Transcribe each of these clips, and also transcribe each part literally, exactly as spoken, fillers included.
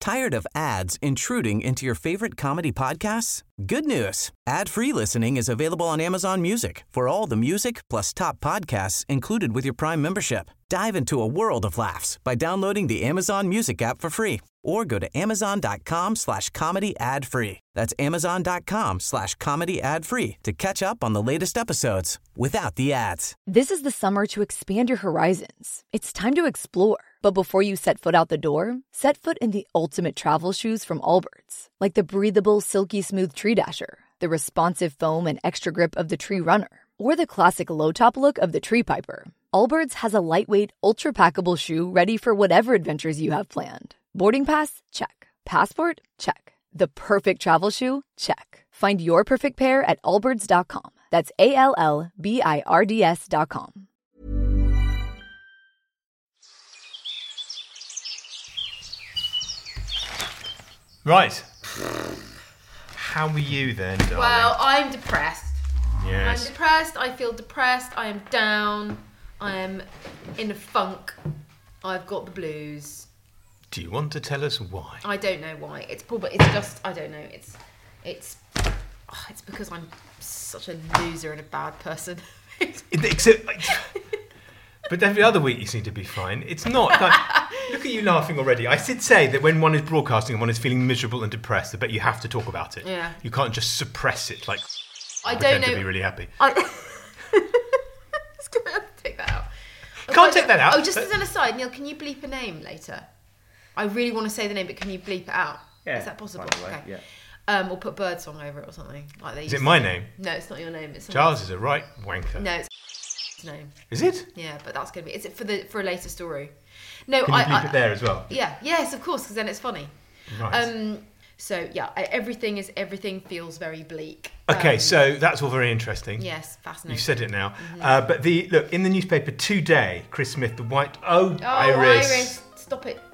Tired of ads intruding into your favorite comedy podcasts? Good news. Ad-free listening is available on Amazon Music for all the music plus top podcasts included with your Prime membership. Dive into a world of laughs by downloading the Amazon Music app for free or go to amazon.com slash comedy ad free. That's amazon.com slash comedy ad free to catch up on the latest episodes without the ads. This is the summer to expand your horizons. It's time to explore. But before you set foot out the door, set foot in the ultimate travel shoes from Allbirds. Like the breathable, silky smooth Tree Dasher, the responsive foam and extra grip of the Tree Runner, or the classic low-top look of the Tree Piper. Allbirds has a lightweight, ultra-packable shoe ready for whatever adventures you have planned. Boarding pass? Check. Passport? Check. The perfect travel shoe? Check. Find your perfect pair at allbirds dot com. That's A L L B I R D S dot com. Right. How are you then, darling? Well, I'm depressed. Yes. I'm depressed. I feel depressed. I am down. I am in a funk. I've got the blues. Do you want to tell us why? I don't know why. It's probably it's just I don't know. It's it's oh, it's because I'm such a loser and a bad person. Except, but every other week you seem to be fine. It's not. Like, look at you laughing already. I did say that when one is broadcasting and one is feeling miserable and depressed, I bet you have to talk about it. Yeah. You can't just suppress it. Like I don't pretend know. to be really happy. I, it's gonna have to take that out. Can't take that out. Oh, just as an aside, Neil, can you bleep a name later? I really want to say the name, but can you bleep it out? Yeah, Is that possible? by the way, okay. yeah. Um, or put Birdsong over it or something like that. Is it my name? No, it's not your name. It's Charles is a right wanker. No, it's his name. Is it? Yeah, but that's gonna be. Is it for the for a later story? No, Can I. you bleep I, it there as well? Yeah. Yes, of course, because then it's funny. Right. Um. So yeah, I, everything is everything feels very bleak. Okay, Um, so that's all very interesting. Yes, fascinating. You've said it now. Mm-hmm. Uh, but the look in the newspaper today, Chris Smith, the white oh, Oh, Iris. Iris, stop it.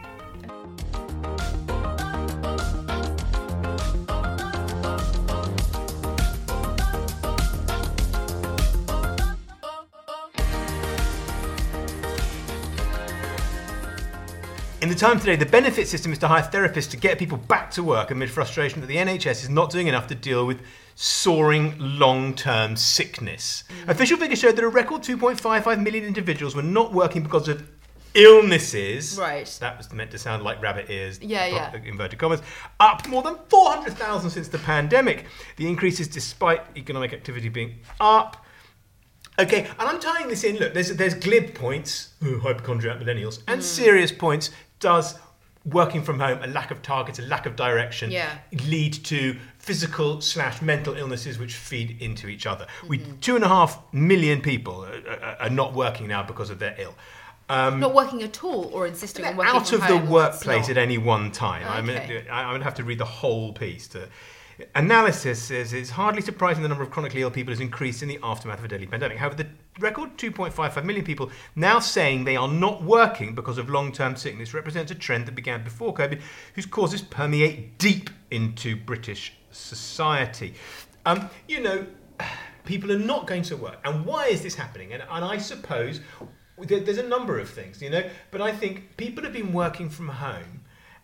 In the Times today, the benefit system is to hire therapists to get people back to work amid frustration that the N H S is not doing enough to deal with soaring long-term sickness. Mm. Official figures showed that a record two point five five million individuals were not working because of illnesses. Right. That was meant to sound like rabbit ears. Yeah, yeah. Inverted commas. Up more than four hundred thousand since the pandemic. The increase is despite economic activity being up. Okay, and I'm tying this in. Look, there's there's glib points, ooh, hypochondriac millennials, and mm. serious points. Does working from home, a lack of targets, a lack of direction, yeah. lead to physical slash mental illnesses which feed into each other? Mm-hmm. We two and a half million people are, are, are not working now because of their ill. Um, not working at all, or insisting on working out from of home, the workplace at any one time. Okay. I mean, I'm going to have to read the whole piece to. Analysis says it's hardly surprising the number of chronically ill people has increased in the aftermath of a deadly pandemic. However, the record two point five five million people now saying they are not working because of long-term sickness represents a trend that began before COVID, whose causes permeate deep into British society. Um, you know, people are not going to work. And why is this happening? And, and I suppose there, there's a number of things, you know, but I think people have been working from home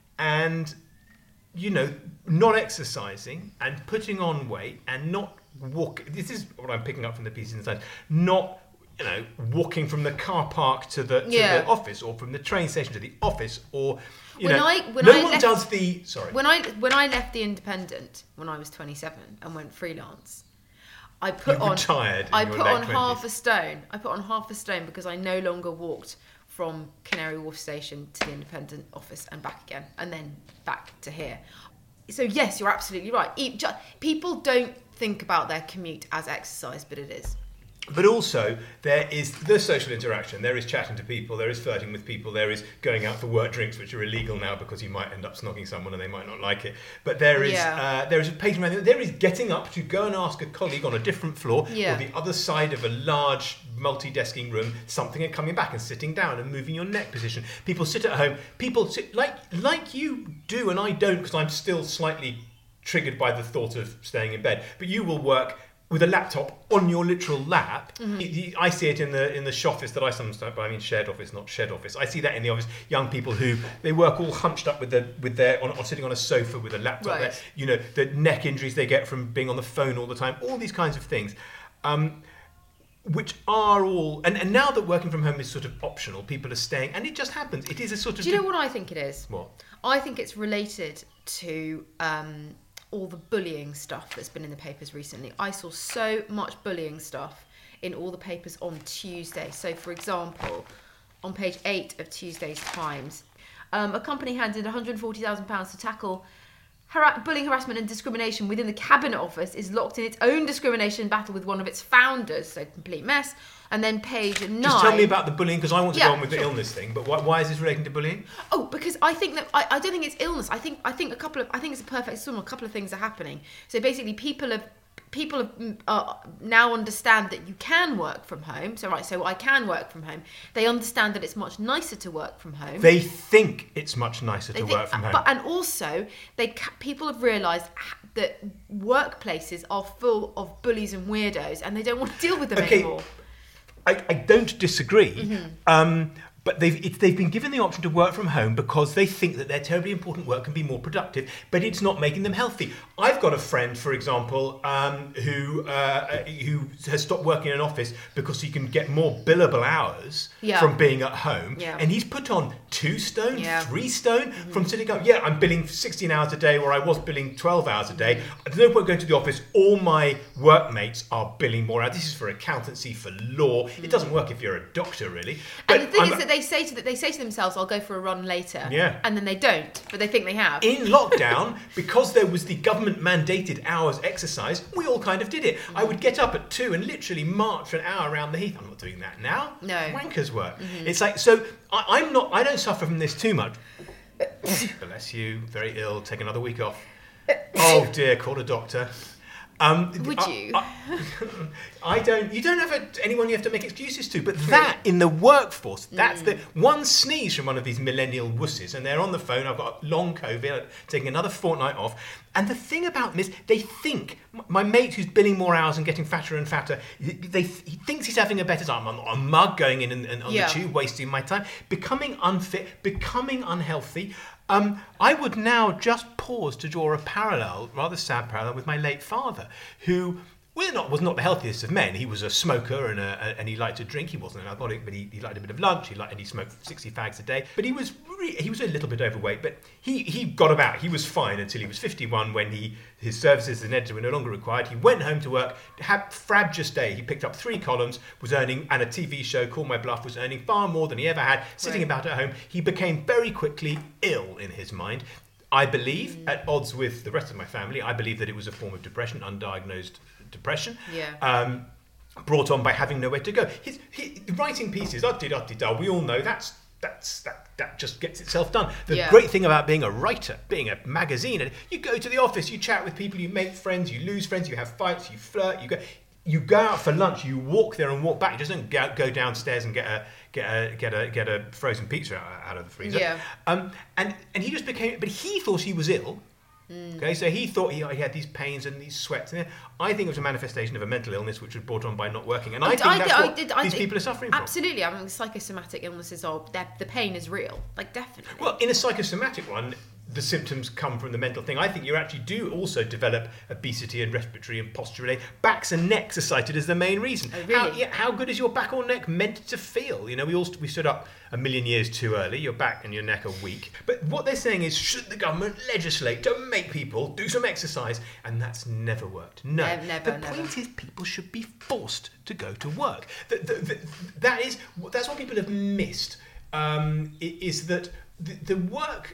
and you know, not exercising and putting on weight and not walk. This is what I'm picking up from the piece inside. Not, you know, walking from the car park to the, to yeah. the office, or from the train station to the office, or you when know, I, when no I one left, does the. Sorry. When I when I left the Independent when I was twenty-seven and went freelance, I put you on retired. I in your put late on twenties. half a stone. I put on half a stone because I no longer walked from Canary Wharf station to the Independent office and back again, and then back to here. So yes, you're absolutely right. People don't think about their commute as exercise, but it is. But also, there is the social interaction. There is chatting to people. There is flirting with people. There is going out for work drinks, which are illegal now because you might end up snogging someone and they might not like it. But there is yeah. uh, there is a pacing around. There is getting up to go and ask a colleague on a different floor yeah. or the other side of a large multi-desking room something and coming back and sitting down and moving your neck position. People sit at home. People sit like like you do, and I don't because I'm still slightly triggered by the thought of staying in bed. But you will work with a laptop on your literal lap. Mm-hmm. You- you- I see it in the in the shoffice that I sometimes, but I mean shared office, not shed office. I see that in the office. Young people who they work all hunched up with the with their on, or sitting on a sofa with a laptop. Right. There. You know, the neck injuries they get from being on the phone all the time. All these kinds of things. Um, which are all and, and now that working from home is sort of optional, people are staying, and it just happens. It is a sort of. Do you know what I think it is? What? I think it's related to um, all the bullying stuff that's been in the papers recently. I saw so much bullying stuff in all the papers on Tuesday. So, for example, on page eight of Tuesday's Times, um, a company handed one hundred forty thousand pounds to tackle Har- bullying, harassment and discrimination within the Cabinet Office is locked in its own discrimination battle with one of its founders. So, complete mess. And then page nine. Just tell me about the bullying, because I want to Yeah, go on with sure. the illness thing. But why, why is this relating to bullying? Oh, because I think that I, I don't think it's illness. I think I think a couple of I think it's a perfect storm. A couple of things are happening. So basically, people have people have, mm, uh, now understand that you can work from home. So right, so I can work from home. They understand that it's much nicer to work from home. They think it's much nicer They to think- work from home. But and also they ca- people have realised that workplaces are full of bullies and weirdos, and they don't want to deal with them Okay. anymore. I, I don't disagree, Mm-hmm. um, but they've it's, they've been given the option to work from home because they think that their terribly important work can be more productive, but it's not making them healthy. I've got a friend, for example, um, who uh, who has stopped working in an office because he can get more billable hours Yeah. from being at home, Yeah. and he's put on two stone, Yeah. three stone from sitting up. Yeah, I'm billing sixteen hours a day, where I was billing twelve hours a day. There's no point going to the office. All my workmates are billing more hours. This is for accountancy, for law. It doesn't work if you're a doctor, really. And the thing I'm- is that they say to that they say to themselves, "I'll go for a run later," Yeah. and then they don't, but they think they have. in lockdown, because there was the government mandated hours exercise, we all kind of did it. I would get up at two and literally march for an hour around the heath. I'm not doing that now. No. Wankers work. It's like, so I, I'm not, I don't suffer from this too much. Bless you, very ill, take another week off. Oh dear, call a doctor. Um, Would I- you? I, I don't. You don't have a, anyone you have to make excuses to. But that in the workforce, that's the one sneeze from one of these millennial wusses, and they're on the phone. I've got long COVID, taking another fortnight off. And the thing about them is, they think my mate who's billing more hours and getting fatter and fatter. They he thinks he's having a better time. I'm not a mug going in and, and on Yeah. the tube, wasting my time, becoming unfit, becoming unhealthy. Um, I would now just pause to draw a parallel, rather sad parallel, with my late father, who well, not, was not the healthiest of men. He was a smoker and a, and he liked to drink. He wasn't an alcoholic, but he, he liked a bit of lunch. He liked and he smoked sixty fags a day. But he was re- he was a little bit overweight. But he, he got about. He was fine until he was fifty-one, when he his services as an editor were no longer required. He went home to work. Had frabjous day. He picked up three columns, was earning, and a T V show, Call My Bluff, was earning far more than he ever had. Sitting Right. about at home, he became very quickly ill in his mind. I believe, Mm. at odds with the rest of my family, I believe that it was a form of depression, undiagnosed depression, Yeah. um, brought on by having nowhere to go. His, he, writing pieces, da-di-da-di-da, we all know that's that's that that just gets itself done. The Yeah. great thing about being a writer, being a magazine, editor, you go to the office, you chat with people, you make friends, you lose friends, you have fights, you flirt, you go. You go out for lunch. You walk there and walk back. You just don't go, go downstairs and get a get a get a get a frozen pizza out, out of the freezer. Yeah. Um. And and he just became. But he thought he was ill. Okay. So he thought he, he had these pains and these sweats. And I think it was a manifestation of a mental illness which was brought on by not working. And I, think that's I what did- I these did- people are suffering from. Absolutely. I mean, psychosomatic illnesses are that the pain is real. Like, definitely. Well, in a psychosomatic one, the symptoms come from the mental thing. I think you actually do also develop obesity and respiratory and posture related. Backs and necks are cited as the main reason. Oh, really? How, yeah, how good is your back or neck meant to feel? You know, we all we stood up a million years too early. Your back and your neck are weak. But what they're saying is, should the government legislate to make people do some exercise? And that's never worked. No. Ne- never, the never. point is, people should be forced to go to work. The, the, the, that is that's what people have missed. Um, i- is that the, the work.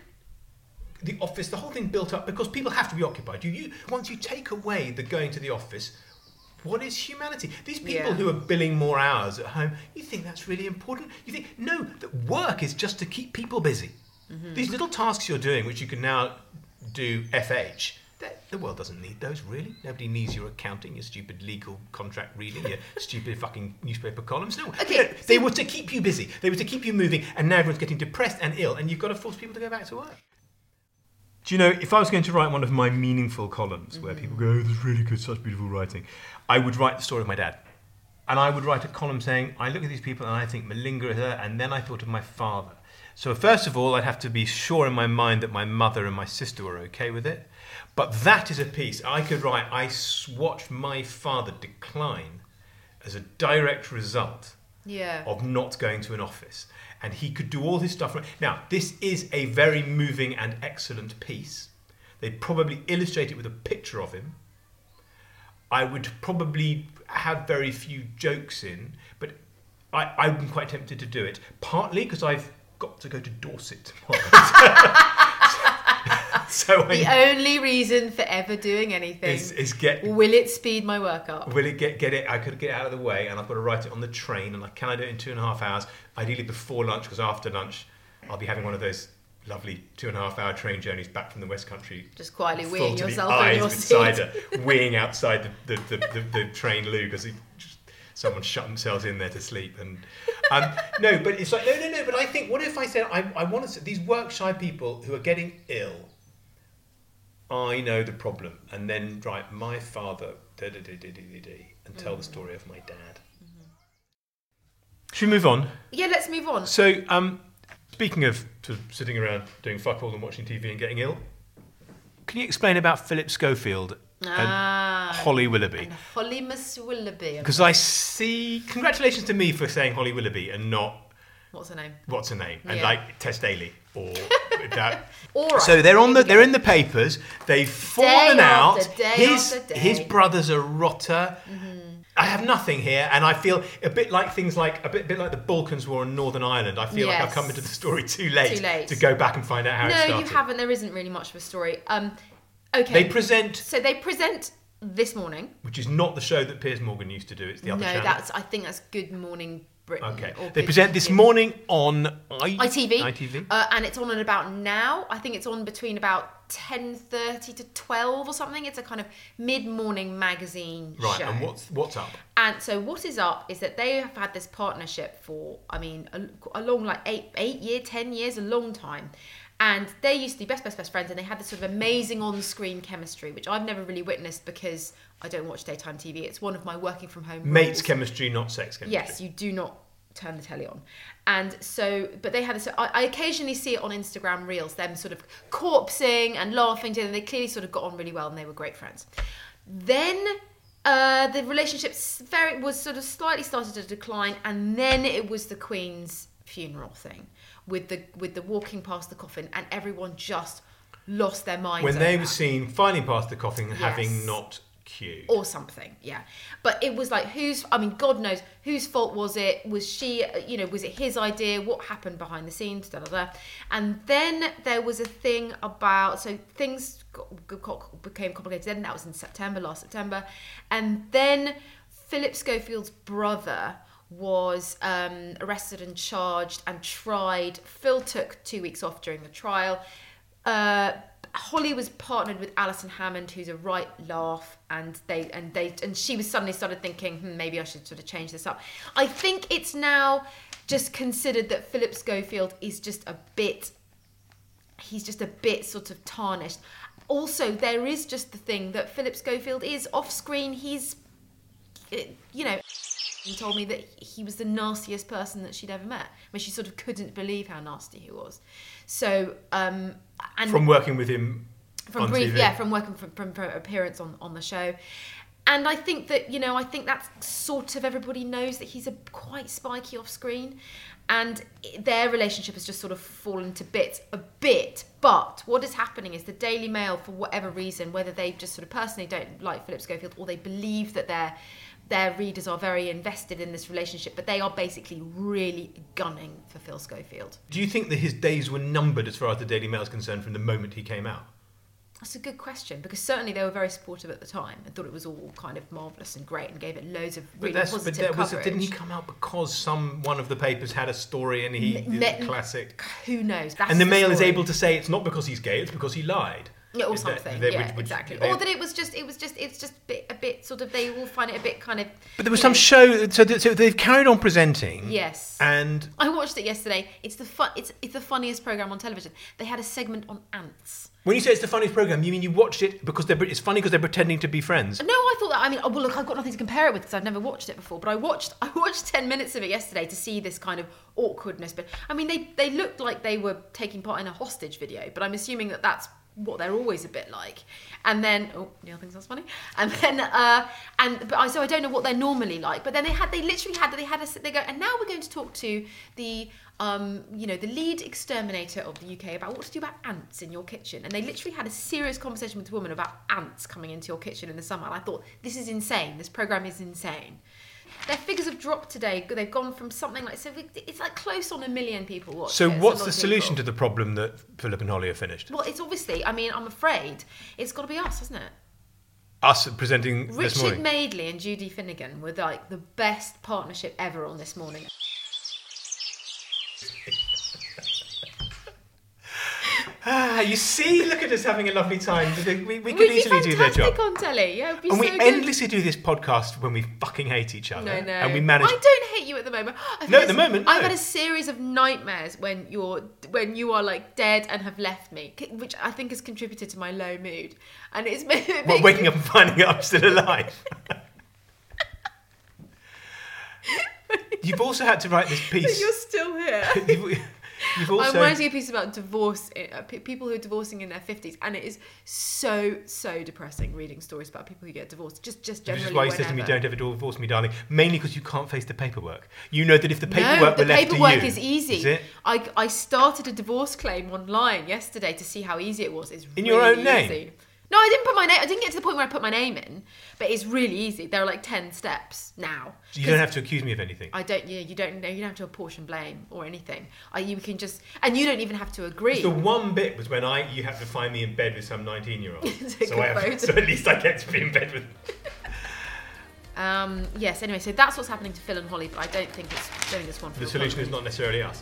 The office, the whole thing built up because people have to be occupied. You, you once you take away the going to the office, what is humanity? These people Yeah. who are billing more hours at home, you think that's really important? You think no, that work is just to keep people busy. Mm-hmm. These little tasks you're doing, which you can now do F H. that- The world doesn't need those, really. Nobody needs your accounting, your stupid legal contract reading, your stupid fucking newspaper columns. No, Okay, You know, they so- were to keep you busy. They were to keep you moving, and now everyone's getting depressed and ill, and you've got to force people to go back to work. Do you know, if I was going to write one of my meaningful columns mm-hmm. where people go, oh, this is really good, such beautiful writing, I would write the story of my dad. And I would write a column saying, I look at these people and I think Malinga is her, and then I thought of my father. So first of all, I'd have to be sure in my mind that my mother and my sister were okay with it. But that is a piece I could write. I watched my father decline as a direct result yeah. of not going to an office. And he could do all his stuff. Now, this is a very moving and excellent piece. They'd probably illustrate it with a picture of him. I would probably have very few jokes in, but I, I'm quite tempted to do it. Partly because I've got to go to Dorset tomorrow. So the I, only reason for ever doing anything is, is get. Will it speed my work up? Will it get get it? I could get it out of the way, and I've got to write it on the train. And I can I do it in two and a half hours? Ideally before lunch, because after lunch, I'll be having one of those lovely two and a half hour train journeys back from the West Country. Just quietly weeing yourself in your seat. Cider, weeing outside the the, the, the, the train loo because someone shut themselves in there to sleep. And um, no, but it's like no, no, no. But I think, what if I said I I want to these work shy people who are getting ill. I know the problem, and then write my father, da, da, da, da, da, da, and tell mm-hmm. the story of my dad. Mm-hmm. Should we move on? Yeah, let's move on. So, um, speaking of, sort of sitting around doing fuck all and watching T V and getting ill, can you explain about Philip Schofield ah, and Holly Willoughby? And Holly Miss Willoughby. Because I see, congratulations to me for saying Holly Willoughby and not... What's her name? What's her name? And yeah. like Tess Daly or that. All right. So they're on the they're in the papers. They've fallen day out. After day his after day. his brother's a rotter. Mm-hmm. I have nothing here, and I feel a bit like things like a bit, bit like the Balkans War in Northern Ireland. I feel yes. like I've come into the story too late, too late to go back and find out how no, it started. No, you haven't. There isn't really much of a story. Um, okay. They present. So they present This Morning, which is not the show that Piers Morgan used to do. It's the other no, channel. No, that's I think that's Good Morning Britain. Okay. They present This Morning on I- I T V. I T V. Uh, and it's on at about now. I think it's on between about ten thirty to twelve or something. It's a kind of mid-morning magazine right, show. Right, and what's what's up? And so what is up is that they have had this partnership for, I mean, a, a long, like eight, eight years, ten years, a long time. And they used to be best, best, best friends, and they had this sort of amazing on-screen chemistry, which I've never really witnessed because I don't watch daytime T V. It's one of my working from home Mates rules. chemistry, not sex chemistry. Yes, you do not turn the telly on. And so, but they had this, I, I occasionally see it on Instagram Reels, them sort of corpsing and laughing together. They clearly sort of got on really well and they were great friends. Then uh, the relationship very, was sort of slightly started to decline, and then it was the Queen's funeral thing. With the with the walking past the coffin, and everyone just lost their minds. When they were that. seen filing past the coffin, yes. having not queued. Or something, yeah. But it was like, whose, I mean, God knows, whose fault was it? Was she, you know, was it his idea? What happened behind the scenes? Da, da, da. And then there was a thing about, so things got, got, became complicated then. That was in September, last September. And then Philip Schofield's brother was um, arrested and charged and tried. Phil took two weeks off during the trial. Uh, Holly was partnered with Alison Hammond, who's a right laugh, and they and they and she was suddenly started thinking, hmm, maybe I should sort of change this up. I think it's now just considered that Philip Schofield is just a bit. He's just a bit sort of tarnished. Also, there is just the thing that Philip Schofield is off screen. He's, you know. He told me that he was the nastiest person that she'd ever met. I mean, she sort of couldn't believe how nasty he was. So, um, and from working with him from on brief, T V. yeah, from working from, from, from appearance on, on the show. And I think that, you know, I think that's sort of everybody knows that he's a quite spiky off screen, and their relationship has just sort of fallen to bits a bit. But what is happening is the Daily Mail, for whatever reason, whether they just sort of personally don't like Philip Schofield or they believe that they're their readers are very invested in this relationship, but they are basically really gunning for Phil Schofield. Do you think that his days were numbered as far as the Daily Mail is concerned from the moment he came out? That's a good question, because certainly they were very supportive at the time and thought it was all kind of marvellous and great and gave it loads of really but positive but there was, coverage. Didn't he come out because some one of the papers had a story and he Ne- did a classic? Who knows? That's and the, the Mail story. is able to say it's not because he's gay, it's because he lied. Yeah, or Is something. that- they- yeah, which- which- exactly. they- Or that it was just, it was just, it's just a bit, a bit sort of. They all find it a bit kind of. But there was you some know, show, so, th- so they've carried on presenting. Yes. And I watched it yesterday. It's the fun. It's it's the funniest program on television. They had a segment on ants. When you say it's the funniest programme, you mean you watched it because they're, it's funny because they're pretending to be friends? No, I thought that, I mean, oh, well, look, I've got nothing to compare it with because I've never watched it before, but I watched I watched ten minutes of it yesterday to see this kind of awkwardness. But I mean, they, they looked like they were taking part in a hostage video, but I'm assuming that that's what they're always a bit like. And then, oh, Neil thinks that's funny. And then, uh, and but I, so I don't know what they're normally like. But then they had, they literally had, they had a, they go, and now we're going to talk to the, um, you know, the lead exterminator of the U K about what to do about ants in your kitchen. And they literally had a serious conversation with a woman about ants coming into your kitchen in the summer. And I thought, this is insane. This programme is insane. Their figures have dropped today. They've gone from something like, so it's like close on a million people watch So it. what's the It's a lot of solution people. to the problem that Philip and Holly have finished? Well, it's obviously, I mean, I'm afraid it's got to be us, hasn't it? Us presenting this Richard morning. Madeley and Judy Finnegan were like the best partnership ever on This Morning. Ah, you see, look at us having a lovely time. We, we, we could We'd be easily do their fantastic job. on telly. Yeah, it'd be And so we good. endlessly do this podcast when we fucking hate each other. No, no. And we manage... I don't hate you at the moment. I've No, had at the a- moment, I've no. had a series of nightmares when you're when you are like dead and have left me, which I think has contributed to my low mood. And it's made, it What, makes waking me- up and finding out I'm still alive? You've also had to write this piece. You're still here. You've, you've also... I'm writing a piece about divorce, uh, p- people who are divorcing in their fifties, and it is so, so depressing reading stories about people who get divorced. Just, just Which generally. is why you said to me, whenever. don't ever divorce me, darling. Mainly because you can't face the paperwork. You know that if the paperwork No, were the left paperwork to you... is easy. Is it? I, I started a divorce claim online yesterday to see how easy it was. It's In really your own name? easy. No, I didn't put my name. I didn't get to the point where I put my name in, but it's really easy. There are like ten steps now. So you don't have to accuse me of anything. I don't. Yeah, you don't know. You don't have to apportion blame or anything. I, you can just, and you don't even have to agree. The one bit was when I you had to find me in bed with some nineteen-year-old. Take so, a I have, photo. so at least I get to be in bed with them. Um, yes. Anyway, so that's what's happening to Phil and Holly, but I don't think it's. I don't think it's one for The your solution is country. not necessarily us.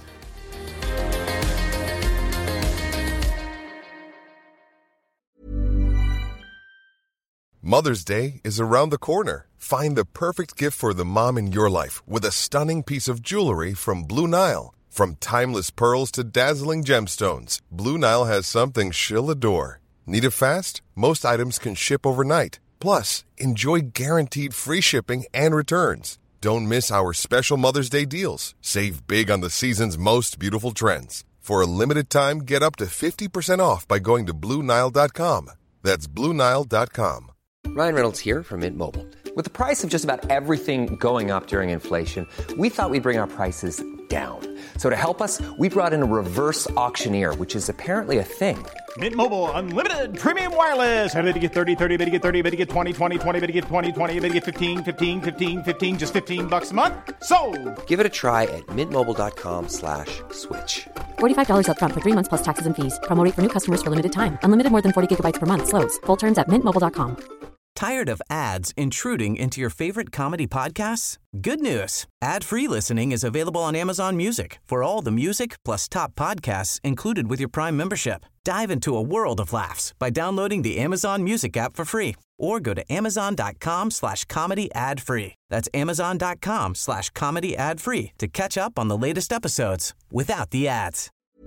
Mother's Day is around the corner. Find the perfect gift for the mom in your life with a stunning piece of jewelry from Blue Nile. From timeless pearls to dazzling gemstones, Blue Nile has something she'll adore. Need it fast? Most items can ship overnight. Plus, enjoy guaranteed free shipping and returns. Don't miss our special Mother's Day deals. Save big on the season's most beautiful trends. For a limited time, get up to fifty percent off by going to Blue Nile dot com. That's Blue Nile dot com. Ryan Reynolds here from Mint Mobile. With the price of just about everything going up during inflation, we thought we'd bring our prices down. So to help us, we brought in a reverse auctioneer, which is apparently a thing. Mint Mobile Unlimited Premium Wireless. How to get thirty, thirty, how to get thirty, how to get twenty, twenty, twenty, how to get twenty, twenty, how to get fifteen, fifteen, fifteen, fifteen, just fifteen bucks a month? Sold! Give it a try at mintmobile.com slash switch. forty-five dollars up front for three months plus taxes and fees. Promo rate for new customers for limited time. Unlimited more than forty gigabytes per month. Slows full terms at mint mobile dot com. Tired of ads intruding into your favorite comedy podcasts? Good news. Ad-free listening is available on Amazon Music for all the music plus top podcasts included with your Prime membership. Dive into a world of laughs by downloading the Amazon Music app for free or go to amazon.com slash comedy ad free. That's amazon.com slash comedy ad free to catch up on the latest episodes without the ads.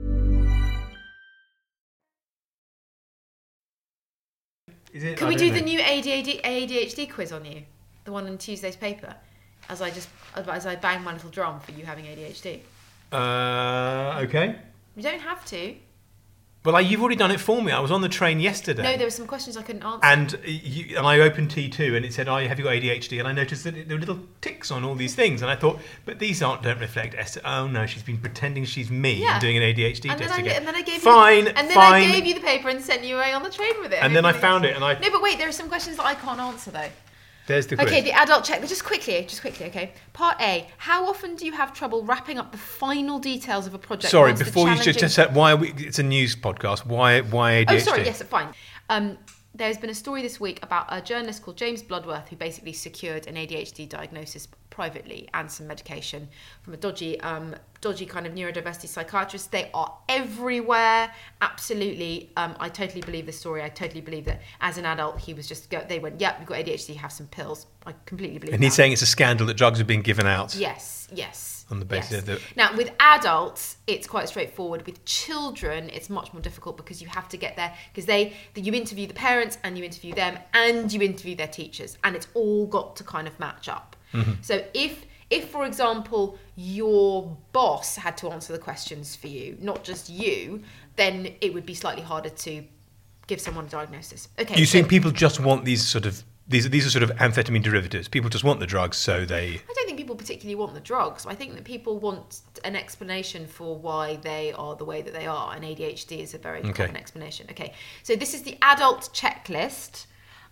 Is it? Can I we don't do the know. new A D H D quiz on you? The one in Tuesday's paper? As I just, as I bang my little drum for you having A D H D. Uh, okay. You don't have to. Well, I, you've already done it for me. I was on the train yesterday. No, there were some questions I couldn't answer. And, you, and I opened T two and it said, oh, have you got A D H D? And I noticed that there were little ticks on all these things. And I thought, but these aren't don't reflect Esther. Oh, no, she's been pretending she's me Yeah. and doing an A D H D and test then, I, again. and then I gave fine, you, and then fine. I gave you the paper and sent you away on the train with it. And then I everything. found it and I... No, but wait, there are some questions that I can't answer though. There's the quiz. Okay, the adult check. Just quickly, just quickly, okay. Part A. How often do you have trouble wrapping up the final details of a project? Sorry, once the before you just, challenging- just said, why are we, it's a news podcast. Why, why A D H D? Oh, sorry, yes, fine. Um, there's been a story this week about a journalist called James Bloodworth who basically secured an A D H D diagnosis privately and some medication from a dodgy, um, dodgy kind of neurodiversity psychiatrist. They are everywhere. Absolutely. Um, I totally believe this story. I totally believe that as an adult, he was just, go, they went, yep, you've got A D H D, have some pills. I completely believe And that. he's saying it's a scandal that drugs are being given out. Yes, yes. On the basis yes. of the... Now, with adults, it's quite straightforward. With children, it's much more difficult because you have to get there, because they, you interview the parents and you interview them and you interview their teachers, and it's all got to kind of match up. Mm-hmm. So if, if, for example, your boss had to answer the questions for you, not just you, then it would be slightly harder to give someone a diagnosis. Okay. You so, think people just want these sort of these these are sort of amphetamine derivatives? People just want the drugs, so they. I don't think people particularly want the drugs. I think that people want an explanation for why they are the way that they are, and A D H D is a very okay. common explanation. Okay, so this is the adult checklist,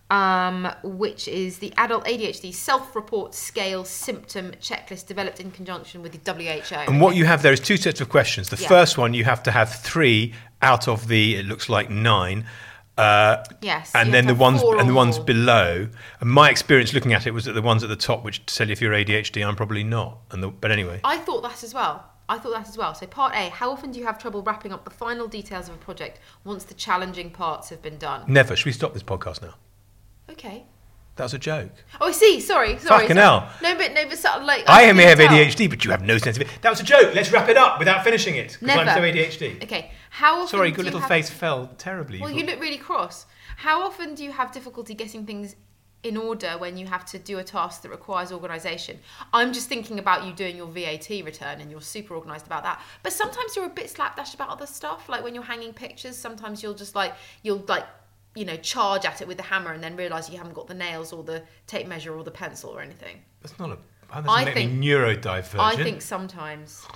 um, which is the adult A D H D self-report scale symptom checklist developed in conjunction with the W H O. And what you have there is two sets of questions. The yeah. first one, you have to have three out of the, it looks like nine. Uh, yes, and then the ones and the ones more. below. And my experience looking at it was that the ones at the top, which tell you if you're A D H D, I'm probably not. And the, but anyway, I thought that as well. I thought that as well. So part A: how often do you have trouble wrapping up the final details of a project once the challenging parts have been done? Never. Should we stop this podcast now? Okay. That was a joke. Oh, I see. Sorry. Sorry. Fucking sorry. hell. No, but no, but sort of like I, I may have A D H D, but you have no sense of it. That was a joke. Let's wrap it up without finishing it. Never. I'm so A D H D. Okay. How often? Sorry, do good you little have... face fell terribly. Well, you look really cross. How often do you have difficulty getting things in order when you have to do a task that requires organisation? I'm just thinking about you doing your V A T return and you're super organised about that. But sometimes you're a bit slapdash about other stuff. Like when you're hanging pictures, sometimes you'll just like, you'll like, you know, charge at it with the hammer and then realise you haven't got the nails or the tape measure or the pencil or anything. That's not a... That I make think, me neurodivergent. I think sometimes.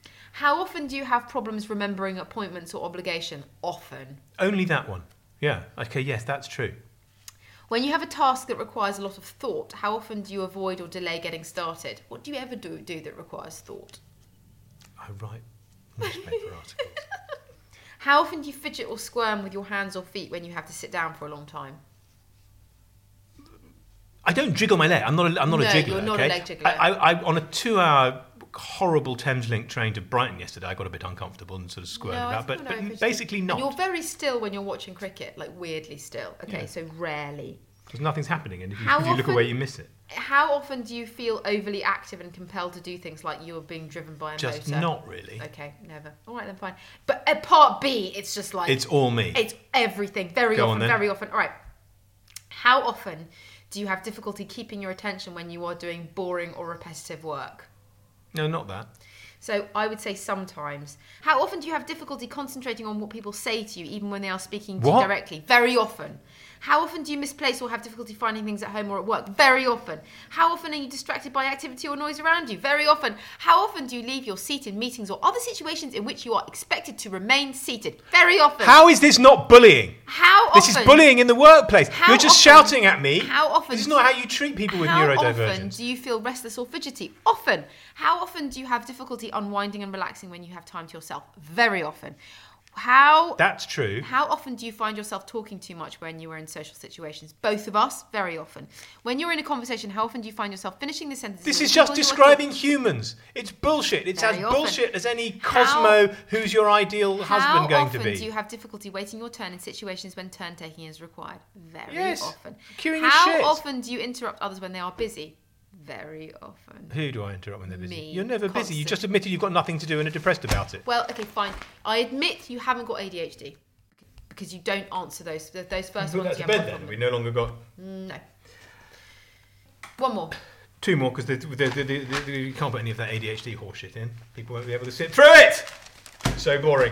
How often do you have problems remembering appointments or obligation? Often. Only that one. Yeah. Okay, yes, that's true. When you have a task that requires a lot of thought, how often do you avoid or delay getting started? What do you ever do, do that requires thought? I write newspaper articles. How often do you fidget or squirm with your hands or feet when you have to sit down for a long time? I don't jiggle my leg. I'm not a, I'm not no, a jiggler. you're not okay? a leg jiggler. I, I, I, on a two-hour horrible Thameslink train to Brighton yesterday, I got a bit uncomfortable and sort of squirmed no, about, but, no, but basically not. And you're very still when you're watching cricket, like weirdly still. Okay, yeah. so rarely. Because nothing's happening, and if you, How if you look often, away, you miss it. How often do you feel overly active and compelled to do things like you're being driven by a just motor? not really. Okay, never. All right, then fine. But at part B, it's just like... It's all me. It's everything. Very Go often, on, very often. All right. How often do you have difficulty keeping your attention when you are doing boring or repetitive work? No, not that. So I would say sometimes. How often do you have difficulty concentrating on what people say to you, even when they are speaking to what? you directly? Very often. How often do you misplace or have difficulty finding things at home or at work? Very often. How often are you distracted by activity or noise around you? Very often. How often do you leave your seat in meetings or other situations in which you are expected to remain seated? Very often. How is this not bullying? How often? This is bullying in the workplace. How You're just often, shouting at me. How often? This is not how you treat people with how neurodivergence. How often do you feel restless or fidgety? Often. How often do you have difficulty unwinding and relaxing when you have time to yourself? Very often. How That's true. How often do you find yourself talking too much when you are in social situations? Both of us, very often. When you're in a conversation, how often do you find yourself finishing the sentences? This with is the just people you are describing talking- humans. It's bullshit. It's Very as often. bullshit as any How- Cosmo who's your ideal husband going to How be. often do you have difficulty waiting your turn in situations when turn taking is required? Very Yes. often. Queuing is How shit. often do you interrupt others when they are busy? Very often. Who do I interrupt when they're busy? Me, You're never busy. You constant. just admitted you've got nothing to do and are depressed about it. Well, okay, fine. I admit you haven't got A D H D because you don't answer those those first Put ones. that You to have bed no then. problem. We no longer got No. One more. two more because the, the, the, the, the, you can't put any of that A D H D horseshit in. People won't be able to sit through it. So boring.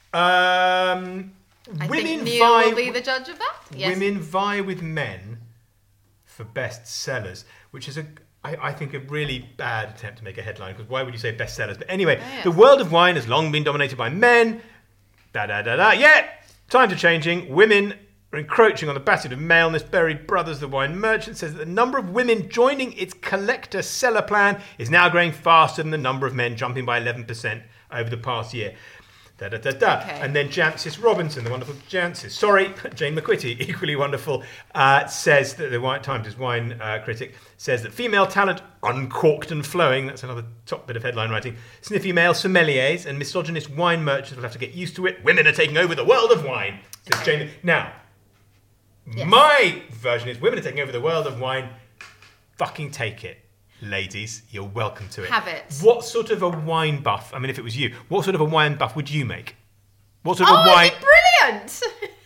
Um, I women think Neil vie. will be the judge of that. Yes. Women vie with men for best sellers, which is a I, I think a really bad attempt to make a headline, because why would you say bestsellers? But anyway, Oh, yes. the world of wine has long been dominated by men. Da da da da. Yeah, times are changing. Women are encroaching on the basket of maleness. Berry Brothers, the wine merchant, says that the number of women joining its collector seller plan is now growing faster than the number of men, jumping by eleven percent over the past year. Da, da, da, da. Okay. And then Jancis Robinson, the wonderful Jancis, sorry, Jane McQuitty, equally wonderful, uh, says that the White Times' wine uh, critic says that female talent, uncorked and flowing, that's another top bit of headline writing, sniffy male sommeliers and misogynist wine merchants will have to get used to it. Women are taking over the world of wine, says Okay. Jane. Now, Yes. my version is women are taking over the world of wine. Fucking take it. Ladies, you're welcome to it. Have it. What sort of a wine buff, I mean, if it was you, what sort of a wine buff would you make? What sort oh, of wine... it'd be brilliant!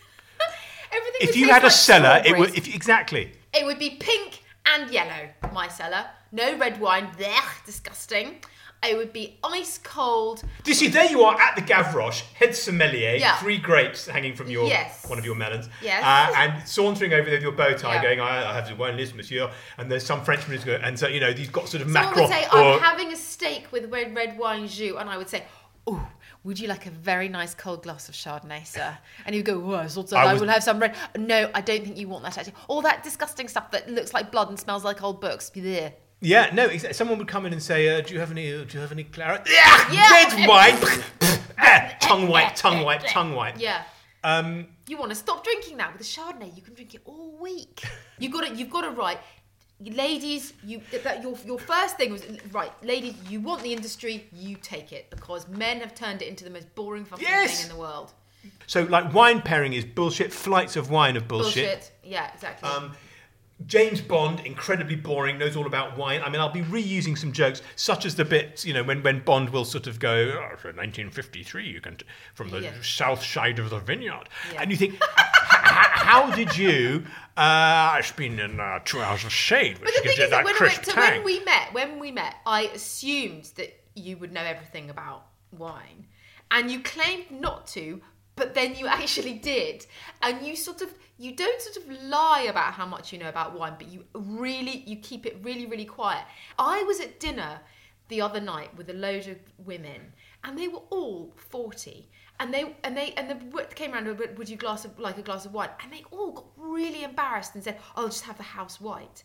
Everything If would you taste had a like cellar, it strawberries. would... If, exactly. It would be pink and yellow, my cellar. No red wine. Blech, disgusting. It would be ice cold. Do you see, there you are at the Gavroche, head sommelier, Yeah. three grapes hanging from your Yes. one of your melons, Yes. uh, and sauntering over there with your bow tie, Yeah. going, I, I have the wine list, monsieur, and there's some Frenchman who's going, and so, you know, you've got sort of Someone mackerel, would say, or... I'm having a steak with red, red wine jus, and I would say, oh, would you like a very nice cold glass of Chardonnay, sir? And he'd go, well, sort of, I I, was- will have some red. No, I don't think you want that, actually. All that disgusting stuff that looks like blood and smells like old books. Blech. Yeah, no, exa- someone would come in and say, uh, do you have any, do you have any claret? Yeah, Yeah. red wine! Ah, tongue wipe, tongue wipe, tongue wipe. Yeah. Um, You want to stop drinking that with a Chardonnay? You can drink it all week. You got to, you've got to write, ladies. You that your your first thing was right, ladies. You want the industry, you take it because men have turned it into the most boring fucking Yes. thing in the world. so, like, wine pairing is bullshit, flights of wine are bullshit. Bullshit. Yeah, exactly. Um, James Bond, incredibly boring, knows all about wine. I mean, I'll be reusing some jokes, such as the bit, you know, when, when Bond will sort of go, oh, for nineteen fifty-three, you can, t- from the Yeah. south side of the vineyard. Yeah. And you think, h- h- how did you, uh, it's been in uh, two hours of shade, which But the gives thing it is that that when, crisp so tang. when we met, when we met, I assumed that you would know everything about wine, and you claimed not to, but then you actually did, and you sort of you don't sort of lie about how much you know about wine, but you really you keep it really really quiet. I was at dinner the other night with a load of women, and they were all forty. And they and they and the w- came around and went, would you glass of like a glass of wine? And they all got really embarrassed and said, "I'll just have the house white."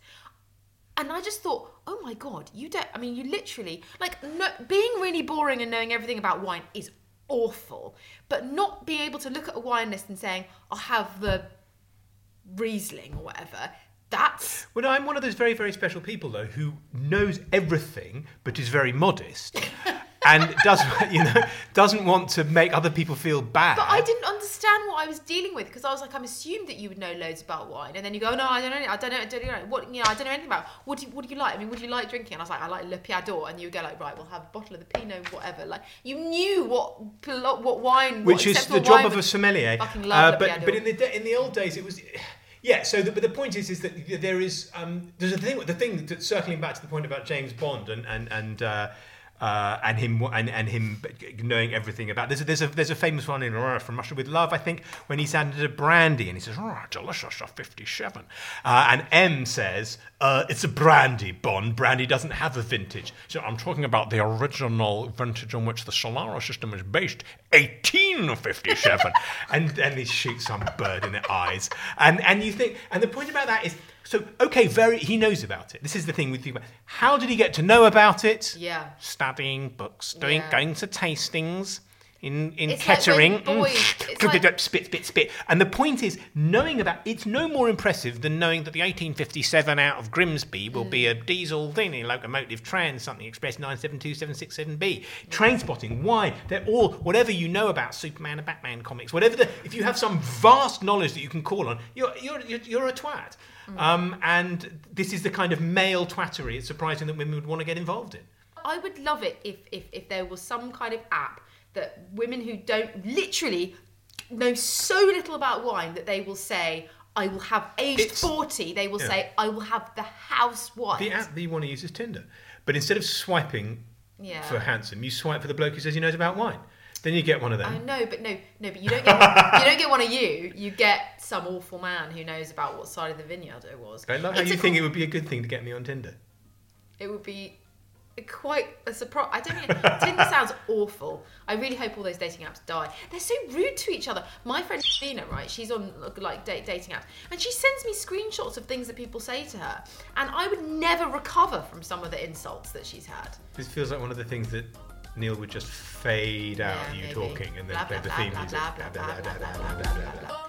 And I just thought, oh my god, you don't. I mean, you literally like no, being really boring and knowing everything about wine is awful, but not being able to look at a wine list and saying, "I'll have the Riesling" or whatever. That's Well, I'm one of those very, very special people, though, who knows everything but is very modest. And does you know doesn't want to make other people feel bad. But I didn't understand what I was dealing with because I was like, I'm assumed that you would know loads about wine, and then you go, no, I don't know, I don't know, I don't know what you know, I don't know anything about. What do you, what do you like? I mean, what do you like drinking? And I was like, I like Le Piador, and you would go like, right, we'll have a bottle of the Pinot, whatever. Like you knew what what wine, which what is the acceptable job wine of a was. sommelier. Fucking love Uh, Le but Piador. but in the da- in the old days, it was. Yeah, so the, but the point is, is that there is um, there's a thing. The thing that circling back to the point about James Bond and and and uh, uh, and him and, and him knowing everything about. There's a, there's a there's a famous one in uh, From Russia with Love, I think, when he's handed a brandy and he says, "Oh, delicious, a fifty-seven," uh, and M says, uh, "It's a brandy, Bond. Brandy doesn't have a vintage." So I'm talking about the original vintage on which the Solaro system is based, eighteen fifty-seven, and and he shoots some bird in the eyes, and and you think, and the point about that is. So, okay, very. He knows about it. This is the thing we think about. How did he get to know about it? Yeah. Studying books, doing, Yeah. going to tastings in, in It's like Kettering. when boys- Mm. it's Clip, like- clip, spit, spit, spit. And the point is, knowing about it's no more impressive than knowing that the eighteen fifty-seven out of Grimsby will be a diesel thingy locomotive trans something express nine seven two seven six seven B. Train spotting, why? They're all whatever you know about Superman and Batman comics, whatever the if you have some vast knowledge that you can call on, you're you're you're, you're a twat. Um, and this is the kind of male twattery it's surprising that women would want to get involved in. I would love it if, if if there was some kind of app that women who don't literally know so little about wine that they will say, I will have aged It's- forty, they will yeah. say, I will have the house white. The app that you want to use is Tinder. But instead of swiping Yeah. for handsome, you swipe for the bloke who says he knows about wine. Then you get one of them. I know, but no, no, but you don't get you don't get one of you. You get some awful man who knows about what side of the vineyard it was. I love how It's you a think co- it would be a good thing to get me on Tinder. It would be quite a surprise. I don't mean Tinder sounds awful. I really hope all those dating apps die. They're so rude to each other. My friend Nina, right? She's on like date, dating apps, and she sends me screenshots of things that people say to her, and I would never recover from some of the insults that she's had. This feels like one of the things that Neil would just fade out Yeah, you maybe. talking and then Blah, play the blah, theme blah, music. blah, blah, blah, blah, blah, blah, blah, blah, blah.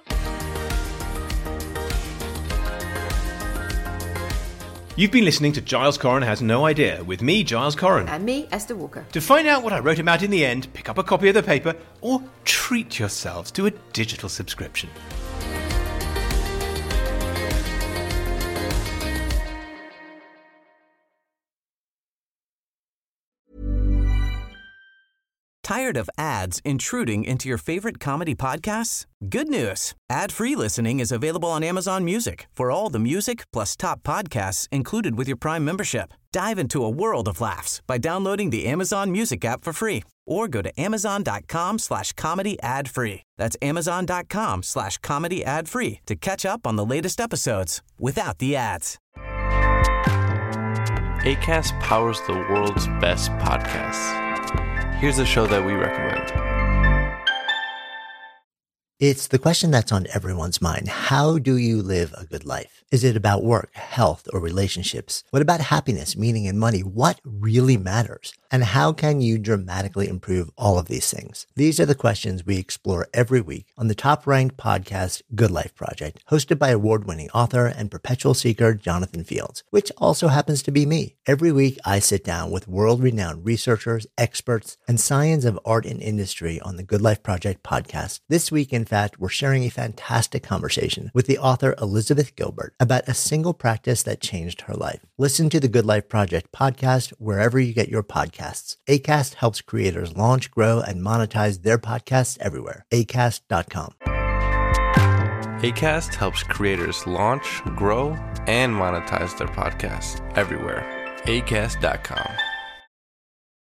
You've been listening to Giles Corran Has No Idea with me, Giles Corran. And me, Esther Walker. To find out what I wrote about in the end, pick up a copy of the paper or treat yourselves to a digital subscription. Tired of ads intruding into your favorite comedy podcasts? Good news. Ad-free listening is available on Amazon Music for all the music plus top podcasts included with your Prime membership. Dive into a world of laughs by downloading the Amazon Music app for free or go to amazon.com slash comedy ad free. That's amazon.com slash comedy ad free to catch up on the latest episodes without the ads. Acast powers the world's best podcasts. Here's a show that we recommend. It's the question that's on everyone's mind. How do you live a good life? Is it about work, health, or relationships? What about happiness, meaning, and money? What really matters? And how can you dramatically improve all of these things? These are the questions we explore every week on the top-ranked podcast, Good Life Project, hosted by award-winning author and perpetual seeker Jonathan Fields, which also happens to be me. Every week, I sit down with world-renowned researchers, experts, and science of art and industry on the Good Life Project podcast. This week, in fact, we're sharing a fantastic conversation with the author Elizabeth Gilbert about a single practice that changed her life. Listen to the Good Life Project podcast wherever you get your podcasts. Acast helps creators launch, grow, and monetize their podcasts everywhere. acast dot com. Acast helps creators launch, grow, and monetize their podcasts everywhere. acast dot com.